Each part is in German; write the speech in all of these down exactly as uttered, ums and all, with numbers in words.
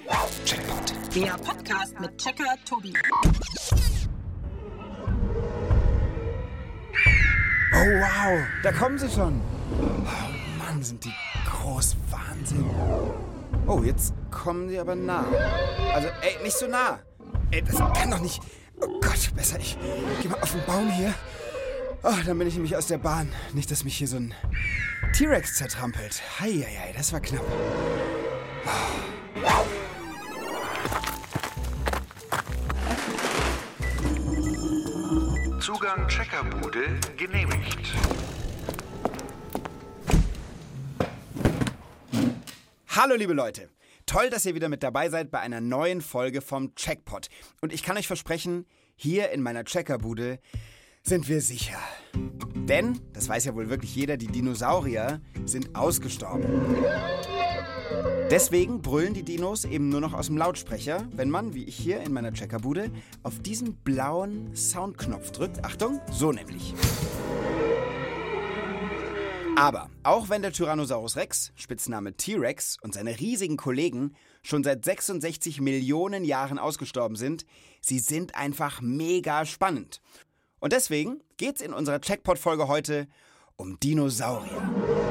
Checkpoint. Der Podcast mit Checker Tobi. Oh wow, da kommen sie schon. Oh Mann, sind die groß. Wahnsinn. Oh, jetzt kommen sie aber nah. Also, ey, nicht so nah. Ey, das kann doch nicht... Oh Gott, besser ich geh mal auf den Baum hier. Oh, dann bin ich nämlich aus der Bahn. Nicht, dass mich hier so ein T-Rex zertrampelt. Heieiei, das war knapp. Oh. Zugang Checkerbude genehmigt. Hallo liebe Leute, toll, dass ihr wieder mit dabei seid bei einer neuen Folge vom Checkpot. Und ich kann euch versprechen, hier in meiner Checkerbude sind wir sicher. Denn, das weiß ja wohl wirklich jeder, die Dinosaurier sind ausgestorben. Deswegen brüllen die Dinos eben nur noch aus dem Lautsprecher, wenn man, wie ich hier in meiner Checkerbude, auf diesen blauen Soundknopf drückt. Achtung, so nämlich. Aber auch wenn der Tyrannosaurus Rex, Spitzname T-Rex, und seine riesigen Kollegen schon seit sechsundsechzig Millionen Jahren ausgestorben sind, sie sind einfach mega spannend. Und deswegen geht's in unserer Checkpot-Folge heute um Dinosaurier.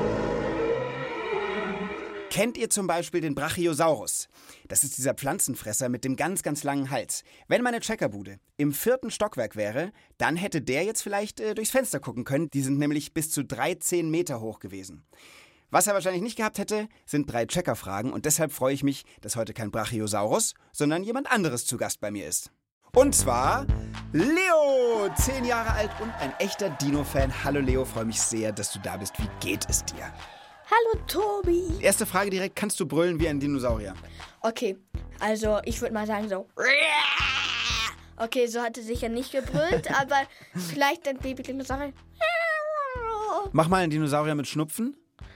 Kennt ihr zum Beispiel den Brachiosaurus? Das ist dieser Pflanzenfresser mit dem ganz, ganz langen Hals. Wenn meine Checkerbude im vierten Stockwerk wäre, dann hätte der jetzt vielleicht äh, durchs Fenster gucken können. Die sind nämlich bis zu dreizehn Meter hoch gewesen. Was er wahrscheinlich nicht gehabt hätte, sind drei Checkerfragen. Und deshalb freue ich mich, dass heute kein Brachiosaurus, sondern jemand anderes zu Gast bei mir ist. Und zwar Leo, zehn Jahre alt und ein echter Dino-Fan. Hallo Leo, freue mich sehr, dass du da bist. Wie geht es dir? Hallo Tobi. Erste Frage direkt, kannst du brüllen wie ein Dinosaurier? Okay, also ich würde mal sagen so. Okay, so hat er sicher nicht gebrüllt, aber vielleicht ein Baby-Dinosaurier. Mach mal einen Dinosaurier mit Schnupfen.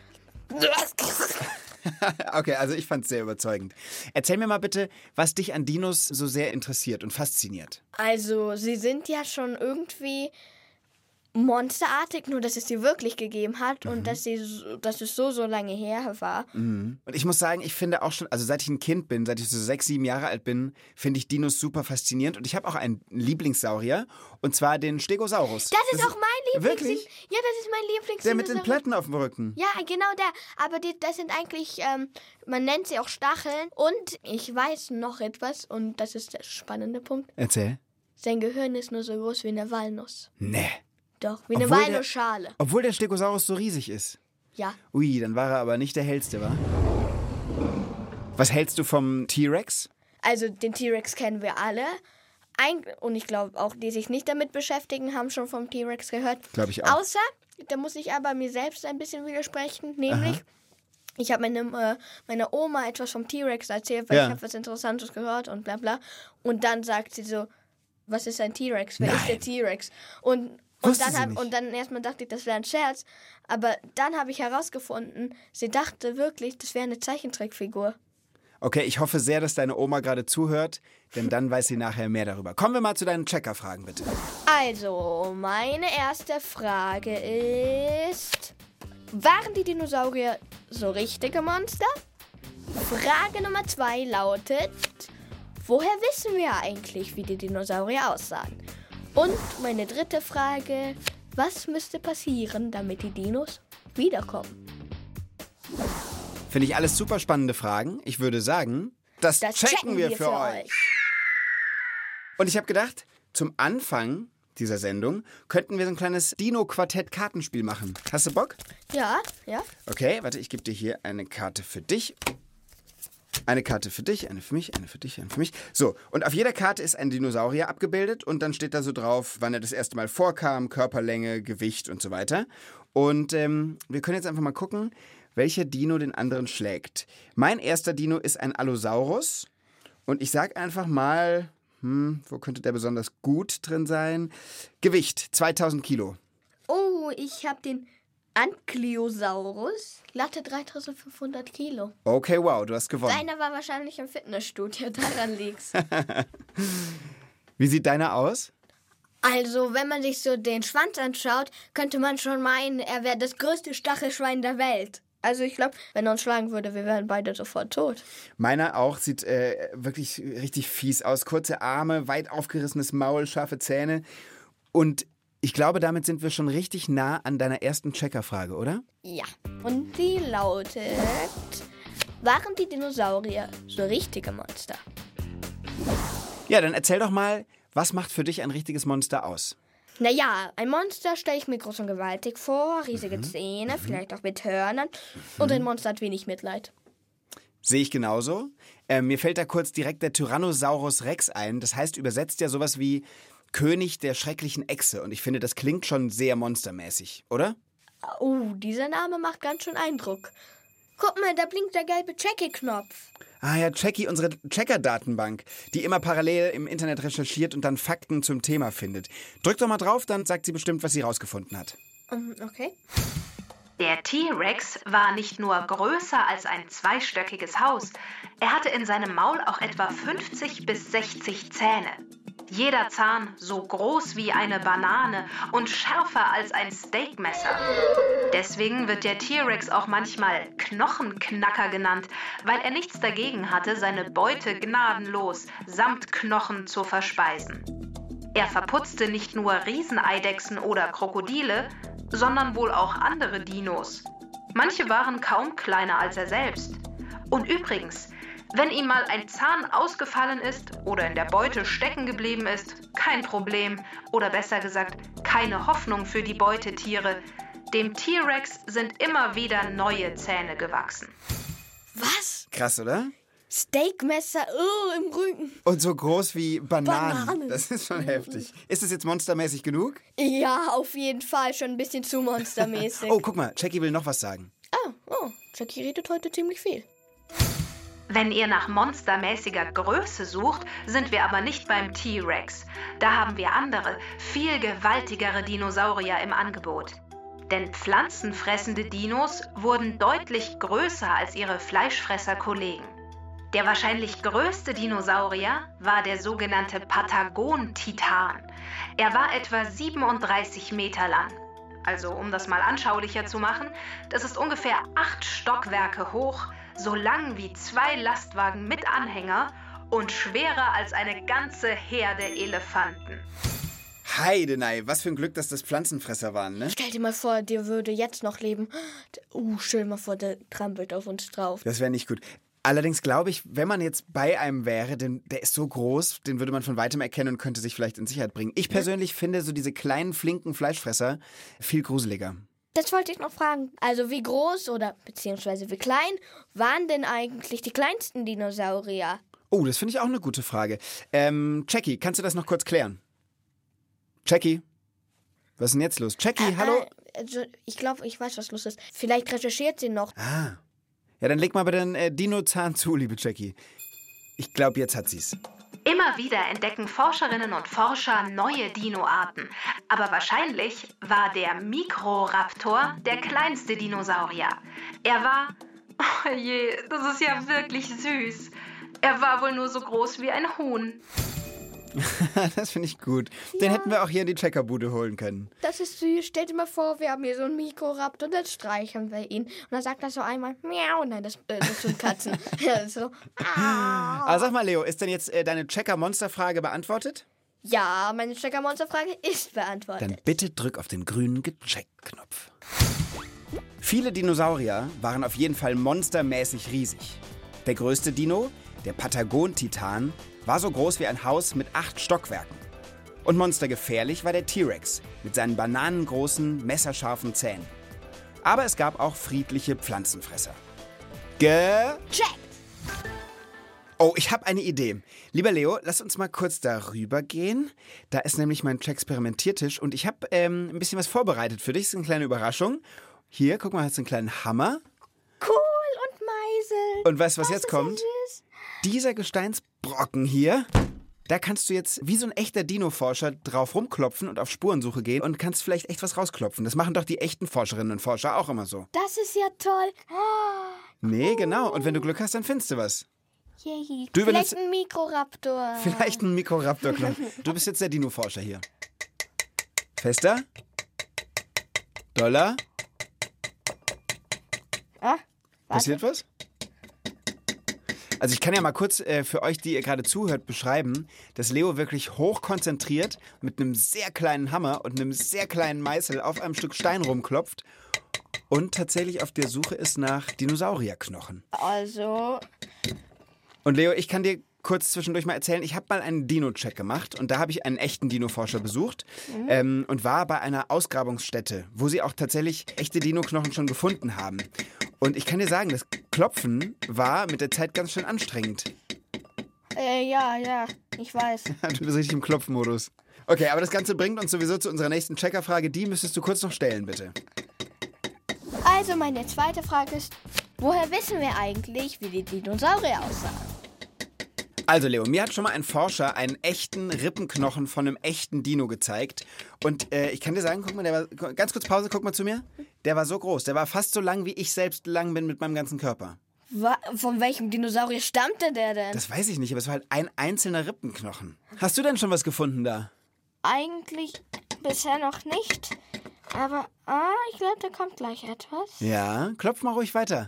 Okay, also ich fand's sehr überzeugend. Erzähl mir mal bitte, was dich an Dinos so sehr interessiert und fasziniert. Also, sie sind ja schon irgendwie monsterartig, nur dass es sie wirklich gegeben hat mhm. und dass, sie, dass es so, so lange her war. Mhm. Und ich muss sagen, ich finde auch schon, also seit ich ein Kind bin, seit ich so sechs, sieben Jahre alt bin, finde ich Dinos super faszinierend. Und ich habe auch einen Lieblingssaurier, und zwar den Stegosaurus. Das ist das auch mein Lieblings... Wirklich? Ja, das ist mein Lieblings... Der mit den Platten auf dem Rücken. Ja, genau der. Aber die, das sind eigentlich, ähm, man nennt sie auch Stacheln. Und ich weiß noch etwas, und das ist der spannende Punkt. Erzähl. Sein Gehirn ist nur so groß wie eine Walnuss. Nee. Doch, wie eine Obwohl Walnussschale. Der, obwohl der Stegosaurus so riesig ist. Ja. Ui, dann war er aber nicht der hellste, wa? Was hältst du vom T-Rex? Also den T-Rex kennen wir alle. Ein, und ich glaube auch, die sich nicht damit beschäftigen, haben schon vom T-Rex gehört. Glaube ich auch. Außer, da muss ich aber mir selbst ein bisschen widersprechen, nämlich... Aha. Ich habe meine, äh, meiner Oma etwas vom T-Rex erzählt, weil ja. ich habe was Interessantes gehört und bla bla. Und dann sagt sie so, was ist ein T-Rex? Wer Nein. ist der T-Rex? Und... Und dann, hab, und dann erstmal dachte ich, das wäre ein Scherz. Aber dann habe ich herausgefunden, sie dachte wirklich, das wäre eine Zeichentrickfigur. Okay, ich hoffe sehr, dass deine Oma gerade zuhört, denn dann weiß sie nachher mehr darüber. Kommen wir mal zu deinen Checkerfragen, bitte. Also, meine erste Frage ist, waren die Dinosaurier so richtige Monster? Frage Nummer zwei lautet, woher wissen wir eigentlich, wie die Dinosaurier aussahen? Und meine dritte Frage, was müsste passieren, damit die Dinos wiederkommen? Finde ich alles super spannende Fragen. Ich würde sagen, das, das checken, checken wir, wir für, für euch. euch. Und ich habe gedacht, zum Anfang dieser Sendung könnten wir so ein kleines Dino-Quartett-Kartenspiel machen. Hast du Bock? Ja, ja. Okay, warte, ich gebe dir hier eine Karte für dich. Eine Karte für dich, eine für mich, eine für dich, eine für mich. So, und auf jeder Karte ist ein Dinosaurier abgebildet und dann steht da so drauf, wann er das erste Mal vorkam, Körperlänge, Gewicht und so weiter. Und ähm, wir können jetzt einfach mal gucken, welcher Dino den anderen schlägt. Mein erster Dino ist ein Allosaurus und ich sag einfach mal, hm, wo könnte der besonders gut drin sein? Gewicht, zweitausend Kilo. Oh, ich habe den Ankylosaurus, glatte dreitausendfünfhundert Kilo. Okay, wow, du hast gewonnen. Deiner war wahrscheinlich im Fitnessstudio, daran liegt's. Wie sieht deiner aus? Also, wenn man sich so den Schwanz anschaut, könnte man schon meinen, er wäre das größte Stachelschwein der Welt. Also ich glaube, wenn er uns schlagen würde, wir wären beide sofort tot. Meiner auch, sieht äh, wirklich richtig fies aus. Kurze Arme, weit aufgerissenes Maul, scharfe Zähne. Und ich glaube, damit sind wir schon richtig nah an deiner ersten Checkerfrage, oder? Ja. Und die lautet: Waren die Dinosaurier so richtige Monster? Ja, dann erzähl doch mal, was macht für dich ein richtiges Monster aus? Naja, ein Monster stelle ich mir groß und gewaltig vor, riesige mhm. Zähne, mhm. vielleicht auch mit Hörnern. Mhm. Und ein Monster hat wenig Mitleid. Sehe ich genauso. Äh, mir fällt da kurz direkt der Tyrannosaurus Rex ein. Das heißt übersetzt ja sowas wie König der schrecklichen Echse. Und ich finde, das klingt schon sehr monstermäßig, oder? Oh, dieser Name macht ganz schön Eindruck. Guck mal, da blinkt der gelbe Jackie-Knopf. Ah ja, Jackie, unsere Checker-Datenbank, die immer parallel im Internet recherchiert und dann Fakten zum Thema findet. Drück doch mal drauf, dann sagt sie bestimmt, was sie rausgefunden hat. Um, okay. Der T-Rex war nicht nur größer als ein zweistöckiges Haus, er hatte in seinem Maul auch etwa fünfzig bis sechzig Zähne. Jeder Zahn so groß wie eine Banane und schärfer als ein Steakmesser. Deswegen wird der T-Rex auch manchmal Knochenknacker genannt, weil er nichts dagegen hatte, seine Beute gnadenlos samt Knochen zu verspeisen. Er verputzte nicht nur Rieseneidechsen oder Krokodile, sondern wohl auch andere Dinos. Manche waren kaum kleiner als er selbst. Und übrigens, wenn ihm mal ein Zahn ausgefallen ist oder in der Beute stecken geblieben ist, kein Problem. Oder besser gesagt, keine Hoffnung für die Beutetiere. Dem T-Rex sind immer wieder neue Zähne gewachsen. Was? Krass, oder? Steakmesser, oh, im Rücken. Und so groß wie Bananen. Bananen. Das ist schon heftig. Ist das jetzt monstermäßig genug? Ja, auf jeden Fall. Schon ein bisschen zu monstermäßig. Oh, guck mal, Jackie will noch was sagen. Ah, oh, Jackie redet heute ziemlich viel. Wenn ihr nach monstermäßiger Größe sucht, sind wir aber nicht beim T-Rex. Da haben wir andere, viel gewaltigere Dinosaurier im Angebot. Denn pflanzenfressende Dinos wurden deutlich größer als ihre Fleischfresser-Kollegen. Der wahrscheinlich größte Dinosaurier war der sogenannte Patagon-Titan. Er war etwa siebenunddreißig Meter lang. Also, um das mal anschaulicher zu machen, das ist ungefähr acht Stockwerke hoch, so lang wie zwei Lastwagen mit Anhänger und schwerer als eine ganze Herde Elefanten. Heidenei, was für ein Glück, dass das Pflanzenfresser waren, ne? Stell dir mal vor, der würde jetzt noch leben. Uh, stell dir mal vor, der trampelt auf uns drauf. Das wäre nicht gut. Allerdings glaube ich, wenn man jetzt bei einem wäre, denn der ist so groß, den würde man von weitem erkennen und könnte sich vielleicht in Sicherheit bringen. Ich persönlich ja. finde so diese kleinen, flinken Fleischfresser viel gruseliger. Das wollte ich noch fragen. Also wie groß oder beziehungsweise wie klein waren denn eigentlich die kleinsten Dinosaurier? Oh, das finde ich auch eine gute Frage. Ähm, Jackie, kannst du das noch kurz klären? Jackie? Was ist denn jetzt los? Jackie, äh, hallo? Äh, also ich glaube, ich weiß, was los ist. Vielleicht recherchiert sie noch. Ah. Ja, dann leg mal bitte den äh, Dino-Zahn zu, liebe Jackie. Ich glaube, jetzt hat sie's. Immer wieder entdecken Forscherinnen und Forscher neue Dinoarten. Aber wahrscheinlich war der Mikroraptor der kleinste Dinosaurier. Er war... Oh je, das ist ja wirklich süß. Er war wohl nur so groß wie ein Huhn. Das finde ich gut. Den ja. hätten wir auch hier in die Checkerbude holen können. Das ist süß. Stell dir mal vor, wir haben hier so einen Mikroraptor und dann streicheln wir ihn. Und dann sagt er so einmal, miau. Nein, das, äh, das sind Katzen. Ja, so. Aber sag mal, Leo, ist denn jetzt äh, deine Checker-Monster-Frage beantwortet? Ja, meine Checker-Monster-Frage ist beantwortet. Dann bitte drück auf den grünen Gecheckt-Knopf. Viele Dinosaurier waren auf jeden Fall monstermäßig riesig. Der größte Dino, der Patagon-Titan, war so groß wie ein Haus mit acht Stockwerken. Und monstergefährlich war der T-Rex mit seinen bananengroßen, messerscharfen Zähnen. Aber es gab auch friedliche Pflanzenfresser. Gecheckt! Oh, ich habe eine Idee. Lieber Leo, lass uns mal kurz darüber gehen. Da ist nämlich mein Experimentiertisch und ich habe ähm, ein bisschen was vorbereitet für dich. Das ist eine kleine Überraschung. Hier, guck mal, hast du einen kleinen Hammer. Cool und Meisel. Und weißt du, was jetzt kommt? Dieser Gesteinsbrocken hier, da kannst du jetzt wie so ein echter Dino-Forscher drauf rumklopfen und auf Spurensuche gehen und kannst vielleicht echt was rausklopfen. Das machen doch die echten Forscherinnen und Forscher auch immer so. Das ist ja toll. Oh, nee, cool. Genau. Und wenn du Glück hast, dann findest du was. Yay. Du vielleicht benutzt... ein Mikroraptor. Vielleicht ein Mikroraptor. Du bist jetzt der Dino-Forscher hier. Fester? Doller? Ah, Passiert was? Also ich kann ja mal kurz äh, für euch, die ihr gerade zuhört, beschreiben, dass Leo wirklich hochkonzentriert mit einem sehr kleinen Hammer und einem sehr kleinen Meißel auf einem Stück Stein rumklopft und tatsächlich auf der Suche ist nach Dinosaurierknochen. Also... Und Leo, ich kann dir kurz zwischendurch mal erzählen, ich habe mal einen Dino-Check gemacht und da habe ich einen echten Dino-Forscher besucht mhm. ähm, und war bei einer Ausgrabungsstätte, wo sie auch tatsächlich echte Dino-Knochen schon gefunden haben. Und ich kann dir sagen, das Klopfen war mit der Zeit ganz schön anstrengend. Äh, ja, ja, ich weiß. Du bist richtig im Klopfmodus. Okay, aber das Ganze bringt uns sowieso zu unserer nächsten Checkerfrage. Die müsstest du kurz noch stellen, bitte. Also meine zweite Frage ist, woher wissen wir eigentlich, wie die Dinosaurier aussahen? Also Leo, mir hat schon mal ein Forscher einen echten Rippenknochen von einem echten Dino gezeigt. Und äh, ich kann dir sagen, guck mal, der war, ganz kurz Pause, guck mal zu mir. Der war so groß, der war fast so lang, wie ich selbst lang bin mit meinem ganzen Körper. Wa- von welchem Dinosaurier stammte der denn? Das weiß ich nicht, aber es war halt ein einzelner Rippenknochen. Hast du denn schon was gefunden da? Eigentlich bisher noch nicht. Aber ah, ich glaube, da kommt gleich etwas. Ja, klopf mal ruhig weiter.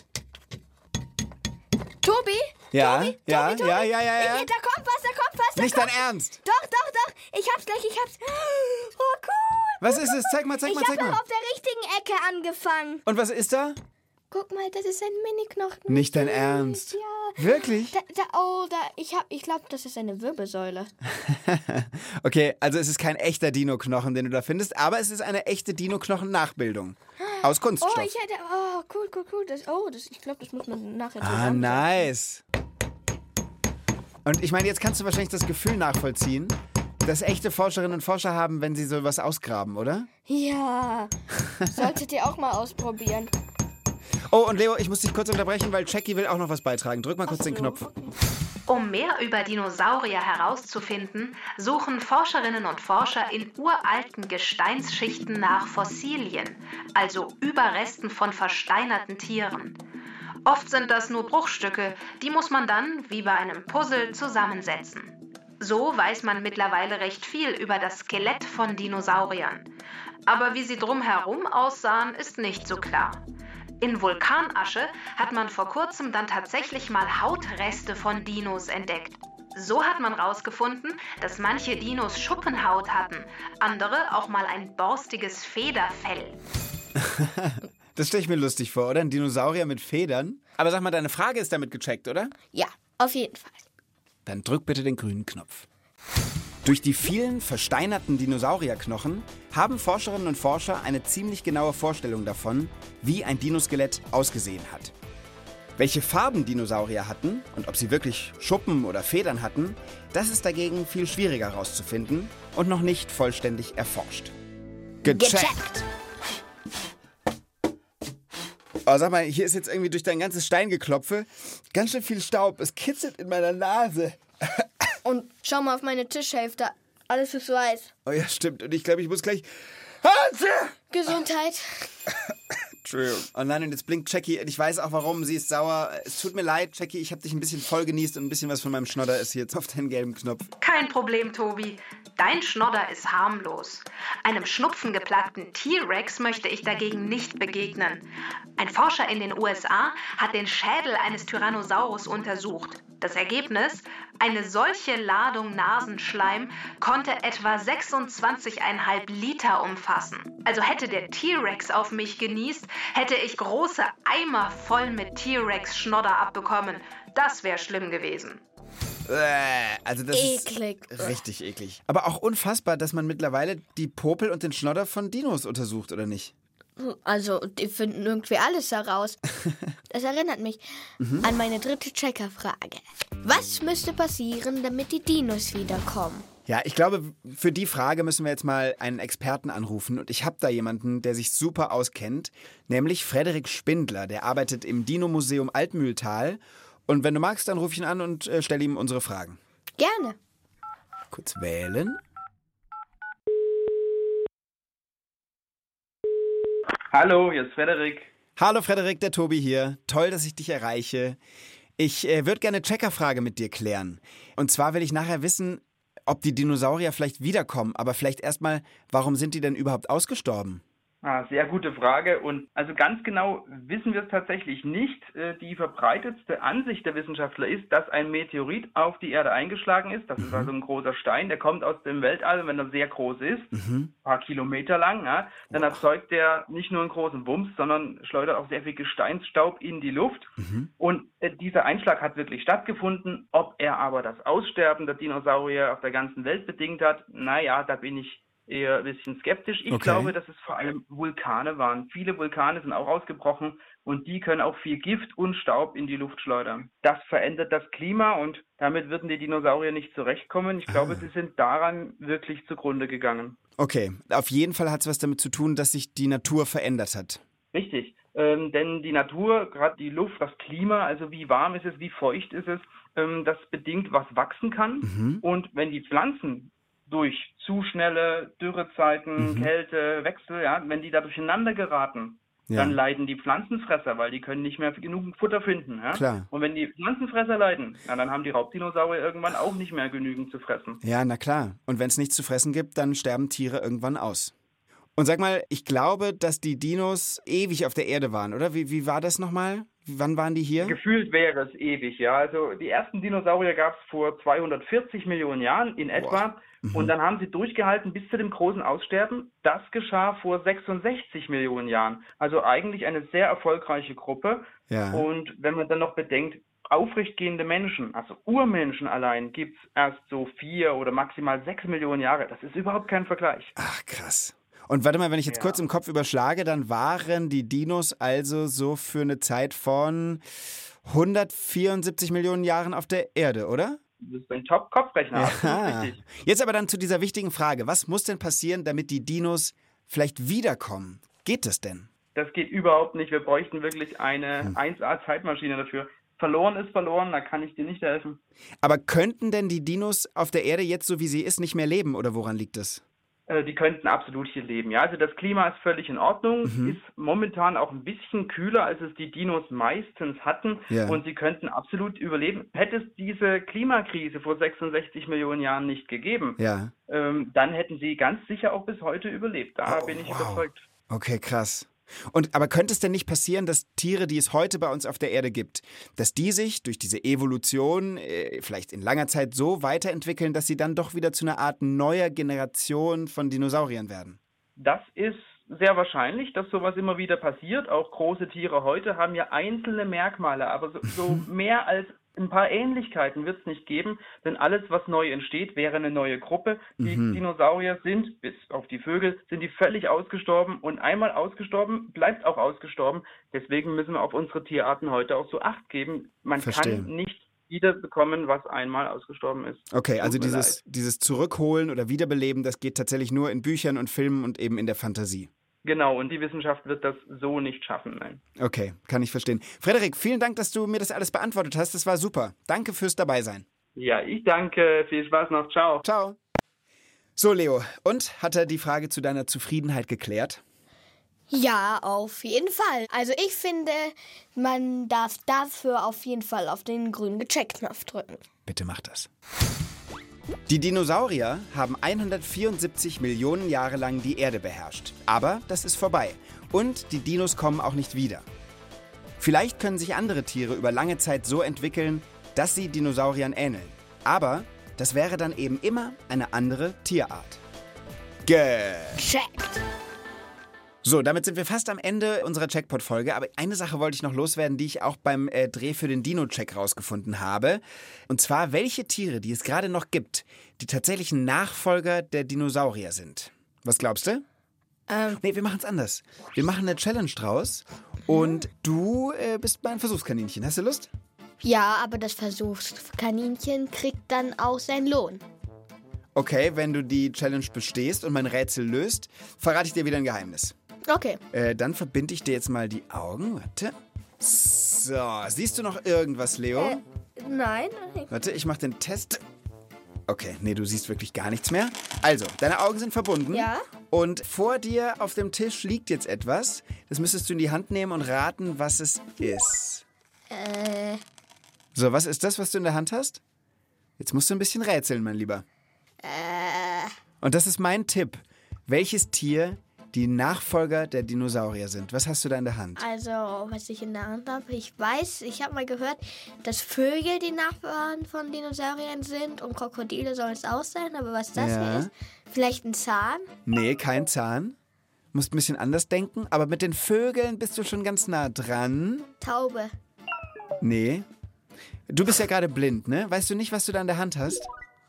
Tobi? Ja, Tobi, ja, Tobi, Tobi. ja, ja, ja, ja. Ich, da kommt was, da kommt was. Da Nicht kommt... dein Ernst? Doch, doch, doch. Ich hab's gleich, ich hab's. Oh, cool. Was ist es? Zeig mal, zeig mal, ich zeig hab mal. doch auf der richtigen Ecke angefangen. Und was ist da? Guck mal, das ist ein Mini-Knochen. Nicht dein Ernst? Ja. Wirklich? Da, da, oh, da, ich, hab, ich glaube, das ist eine Wirbelsäule. Okay, also es ist kein echter Dino-Knochen, den du da findest, aber es ist eine echte Dino-Knochen-Nachbildung. Aus Kunststoff. Oh, ich hätte, oh, cool, cool, cool. Das, oh, das, ich glaube, das muss man nachher Ah, zusammensetzen. nice. Und ich meine, jetzt kannst du wahrscheinlich das Gefühl nachvollziehen, das echte Forscherinnen und Forscher haben, wenn sie sowas ausgraben, oder? Ja, solltet ihr auch mal ausprobieren. Oh, und Leo, ich muss dich kurz unterbrechen, weil Jackie will auch noch was beitragen. Drück mal kurz Ach so, den Knopf. okay. Um mehr über Dinosaurier herauszufinden, suchen Forscherinnen und Forscher in uralten Gesteinsschichten nach Fossilien, also Überresten von versteinerten Tieren. Oft sind das nur Bruchstücke, die muss man dann, wie bei einem Puzzle, zusammensetzen. So weiß man mittlerweile recht viel über das Skelett von Dinosauriern. Aber wie sie drumherum aussahen, ist nicht so klar. In Vulkanasche hat man vor kurzem dann tatsächlich mal Hautreste von Dinos entdeckt. So hat man rausgefunden, dass manche Dinos Schuppenhaut hatten, andere auch mal ein borstiges Federfell. Das stelle ich mir lustig vor, oder? Ein Dinosaurier mit Federn. Aber sag mal, deine Frage ist damit gecheckt, oder? Ja, auf jeden Fall. Dann drück bitte den grünen Knopf. Durch die vielen versteinerten Dinosaurierknochen haben Forscherinnen und Forscher eine ziemlich genaue Vorstellung davon, wie ein Dinoskelett ausgesehen hat. Welche Farben Dinosaurier hatten und ob sie wirklich Schuppen oder Federn hatten, das ist dagegen viel schwieriger herauszufinden und noch nicht vollständig erforscht. Gecheckt! Gecheckt. Oh, sag mal, hier ist jetzt irgendwie durch dein ganzes Steingeklopfe ganz schön viel Staub. Es kitzelt in meiner Nase. Und schau mal auf meine Tischhälfte. Alles ist weiß. Oh ja, stimmt. Und ich glaube, ich muss gleich... Gesundheit. Entschuldigung. Oh nein, und jetzt blinkt Jackie. Ich weiß auch warum. Sie ist sauer. Es tut mir leid, Jackie. Ich habe dich ein bisschen voll genießt und ein bisschen was von meinem Schnodder ist hier jetzt auf deinen gelben Knopf. Kein Problem, Tobi. Dein Schnodder ist harmlos. Einem schnupfengeplagten T-Rex möchte ich dagegen nicht begegnen. Ein Forscher in den U S A hat den Schädel eines Tyrannosaurus untersucht. Das Ergebnis? Eine solche Ladung Nasenschleim konnte etwa sechsundzwanzig Komma fünf Liter umfassen. Also hätte der T-Rex auf mich genießt, hätte ich große Eimer voll mit T-Rex-Schnodder abbekommen. Das wäre schlimm gewesen. Also das Eklig. ist richtig eklig. Aber auch unfassbar, dass man mittlerweile die Popel und den Schnodder von Dinos untersucht, oder nicht? Also, die finden irgendwie alles heraus. Das erinnert mich mhm. an meine dritte Checkerfrage. Was müsste passieren, damit die Dinos wiederkommen? Ja, ich glaube, für die Frage müssen wir jetzt mal einen Experten anrufen. Und ich habe da jemanden, der sich super auskennt, nämlich Frederik Spindler. Der arbeitet im Dino-Museum Altmühltal. Und wenn du magst, dann ruf ich ihn an und äh, stelle ihm unsere Fragen. Gerne. Kurz wählen. Hallo, hier ist Frederik. Hallo Frederik, der Tobi hier. Toll, dass ich dich erreiche. Ich äh, würde gerne eine Checkerfrage mit dir klären. Und zwar will ich nachher wissen, ob die Dinosaurier vielleicht wiederkommen. Aber vielleicht erstmal, warum sind die denn überhaupt ausgestorben? Ah, sehr gute Frage. Und also ganz genau wissen wir es tatsächlich nicht. Die verbreitetste Ansicht der Wissenschaftler ist, dass ein Meteorit auf die Erde eingeschlagen ist. Das mhm. ist also ein großer Stein, der kommt aus dem Weltall, wenn er sehr groß ist, mhm. ein paar Kilometer lang, ja, dann wow. erzeugt der nicht nur einen großen Bums, sondern schleudert auch sehr viel Gesteinsstaub in die Luft. Mhm. Und äh, dieser Einschlag hat wirklich stattgefunden. Ob er aber das Aussterben der Dinosaurier auf der ganzen Welt bedingt hat, naja, da bin ich eher ein bisschen skeptisch. Ich okay. glaube, dass es vor allem Vulkane waren. Viele Vulkane sind auch ausgebrochen und die können auch viel Gift und Staub in die Luft schleudern. Das verändert das Klima und damit würden die Dinosaurier nicht zurechtkommen. Ich glaube, ah. sie sind daran wirklich zugrunde gegangen. Okay, auf jeden Fall hat es was damit zu tun, dass sich die Natur verändert hat. Richtig, ähm, denn die Natur, gerade die Luft, das Klima, also wie warm ist es, wie feucht ist es, ähm, das bedingt, was wachsen kann. Mhm. Und wenn die Pflanzen durch zu schnelle Dürrezeiten, mhm. Kälte, Wechsel, ja, wenn die da durcheinander geraten, ja. dann leiden die Pflanzenfresser, weil die können nicht mehr genug Futter finden. Ja? Klar. Und wenn die Pflanzenfresser leiden, ja, dann haben die Raubdinosaurier irgendwann auch nicht mehr genügend zu fressen. Ja, na klar. Und wenn es nichts zu fressen gibt, dann sterben Tiere irgendwann aus. Und sag mal, ich glaube, dass die Dinos ewig auf der Erde waren, oder? Wie, wie war das nochmal? Wann waren die hier? Gefühlt wäre es ewig, ja. Also die ersten Dinosaurier gab es vor zweihundertvierzig Millionen Jahren in etwa. Mhm. Und dann haben sie durchgehalten bis zu dem großen Aussterben. Das geschah vor sechsundsechzig Millionen Jahren. Also eigentlich eine sehr erfolgreiche Gruppe. Ja. Und wenn man dann noch bedenkt, aufrechtgehende Menschen, also Urmenschen allein, gibt es erst so vier oder maximal sechs Millionen Jahre. Das ist überhaupt kein Vergleich. Ach, krass. Und warte mal, wenn ich jetzt ja. kurz im Kopf überschlage, dann waren die Dinos also so für eine Zeit von hundertvierundsiebzig Millionen Jahren auf der Erde, oder? Das ist ein Top-Kopfrechner. Ja. Jetzt aber dann zu dieser wichtigen Frage. Was muss denn passieren, damit die Dinos vielleicht wiederkommen? Geht das denn? Das geht überhaupt nicht. Wir bräuchten wirklich eine hm. eins A-Zeitmaschine dafür. Verloren ist verloren, da kann ich dir nicht helfen. Aber könnten denn die Dinos auf der Erde jetzt, so wie sie ist, nicht mehr leben? Oder woran liegt das? Die könnten absolut hier leben. Ja, also das Klima ist völlig in Ordnung, mhm. ist momentan auch ein bisschen kühler, als es die Dinos meistens hatten ja. und sie könnten absolut überleben. Hätte es diese Klimakrise vor sechsundsechzig Millionen Jahren nicht gegeben, ja. ähm, dann hätten sie ganz sicher auch bis heute überlebt. Da oh, bin ich wow. überzeugt. Okay, krass. Und aber könnte es denn nicht passieren, dass Tiere, die es heute bei uns auf der Erde gibt, dass die sich durch diese Evolution äh, vielleicht in langer Zeit so weiterentwickeln, dass sie dann doch wieder zu einer Art neuer Generation von Dinosauriern werden? Das ist sehr wahrscheinlich, dass sowas immer wieder passiert. Auch große Tiere heute haben ja einzelne Merkmale, aber so, so mehr als ein paar Ähnlichkeiten wird es nicht geben, denn alles, was neu entsteht, wäre eine neue Gruppe. Die mhm. Dinosaurier sind, bis auf die Vögel, sind die völlig ausgestorben und einmal ausgestorben, bleibt auch ausgestorben. Deswegen müssen wir auf unsere Tierarten heute auch so Acht geben. Man Verstehe. kann nicht wiederbekommen, was einmal ausgestorben ist. Okay, also dieses, dieses Zurückholen oder Wiederbeleben, das geht tatsächlich nur in Büchern und Filmen und eben in der Fantasie. Genau, und die Wissenschaft wird das so nicht schaffen, nein. Okay, kann ich verstehen. Frederik, vielen Dank, dass du mir das alles beantwortet hast. Das war super. Danke fürs Dabeisein. Ja, ich danke. Viel Spaß noch. Ciao. Ciao. So, Leo, und hat er die Frage zu deiner Zufriedenheit geklärt? Ja, auf jeden Fall. Also ich finde, man darf dafür auf jeden Fall auf den grünen Gecheck-Knopf drücken. Bitte mach das. Die Dinosaurier haben hundertvierundsiebzig Millionen Jahre lang die Erde beherrscht. Aber das ist vorbei. Und die Dinos kommen auch nicht wieder. Vielleicht können sich andere Tiere über lange Zeit so entwickeln, dass sie Dinosauriern ähneln. Aber das wäre dann eben immer eine andere Tierart. Gecheckt! So, damit sind wir fast am Ende unserer Checkpot-Folge. Aber eine Sache wollte ich noch loswerden, die ich auch beim äh, Dreh für den Dino-Check rausgefunden habe. Und zwar, welche Tiere, die es gerade noch gibt, die tatsächlichen Nachfolger der Dinosaurier sind. Was glaubst du? Ähm. Nee, wir machen es anders. Wir machen eine Challenge draus und du äh, bist mein Versuchskaninchen. Hast du Lust? Ja, aber das Versuchskaninchen kriegt dann auch seinen Lohn. Okay, wenn du die Challenge bestehst und mein Rätsel löst, verrate ich dir wieder ein Geheimnis. Okay. Äh, dann verbinde ich dir jetzt mal die Augen. Warte. So, siehst du noch irgendwas, Leo? Äh, nein. Warte, ich mache den Test. Okay, nee, du siehst wirklich gar nichts mehr. Also, deine Augen sind verbunden. Ja. Und vor dir auf dem Tisch liegt jetzt etwas. Das müsstest du in die Hand nehmen und raten, was es ist. Äh. So, was ist das, was du in der Hand hast? Jetzt musst du ein bisschen rätseln, mein Lieber. Äh. Und das ist mein Tipp. Welches Tier die Nachfolger der Dinosaurier sind. Was hast du da in der Hand? Also, was ich in der Hand habe, ich weiß, ich habe mal gehört, dass Vögel die Nachbarn von Dinosauriern sind und Krokodile sollen es auch sein, aber was das Ja. hier ist, vielleicht ein Zahn? Nee, kein Zahn. Musst ein bisschen anders denken, aber mit den Vögeln bist du schon ganz nah dran. Taube. Nee. Du bist ja gerade blind, ne? Weißt du nicht, was du da in der Hand hast?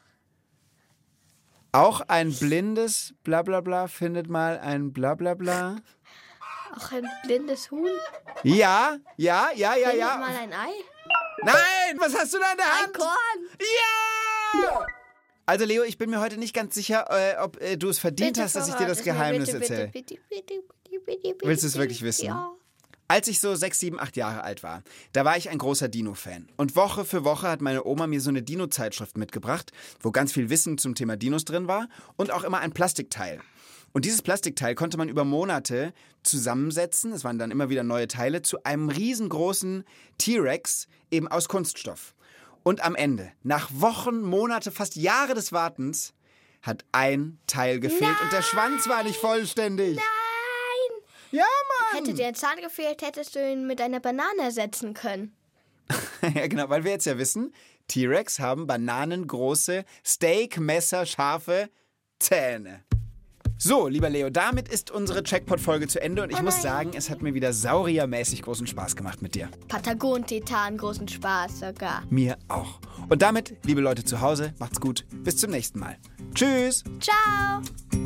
Auch ein blindes Blablabla findet mal ein Blablabla. Auch ein blindes Huhn? Ja, ja, ja, ja, Findet ja. mal ein Ei? Nein, was hast du da in der Ein Hand? Korn? Ja! Also Leo, ich bin mir heute nicht ganz sicher, äh, ob äh, du es verdient Bitte hast, dass ich dir verrat das es mir, Geheimnis bitte, erzähle. Bitte, bitte, bitte, bitte, bitte, bitte. Willst du es wirklich wissen? Ja. Als ich so sechs, sieben, acht Jahre alt war, da war ich ein großer Dino-Fan. Und Woche für Woche hat meine Oma mir so eine Dino-Zeitschrift mitgebracht, wo ganz viel Wissen zum Thema Dinos drin war und auch immer ein Plastikteil. Und dieses Plastikteil konnte man über Monate zusammensetzen, es waren dann immer wieder neue Teile, zu einem riesengroßen T-Rex, eben aus Kunststoff. Und am Ende, nach Wochen, Monate, fast Jahre des Wartens, hat ein Teil gefehlt Nein! und der Schwanz war nicht vollständig. Nein! Ja, Mann! Hätte dir ein Zahn gefehlt, hättest du ihn mit einer Banane ersetzen können. Ja, genau, weil wir jetzt ja wissen, T-Rex haben bananengroße, Steakmesser-scharfe Zähne. So, lieber Leo, damit ist unsere Checkpot-Folge zu Ende und ich Oh muss nein. sagen, es hat mir wieder sauriermäßig großen Spaß gemacht mit dir. Patagon-Titan, großen Spaß sogar. Mir auch. Und damit, liebe Leute zu Hause, macht's gut. Bis zum nächsten Mal. Tschüss! Ciao!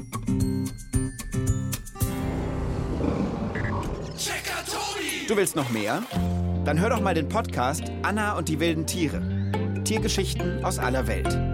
Du willst noch mehr? Dann hör doch mal den Podcast Anna und die wilden Tiere. Tiergeschichten aus aller Welt.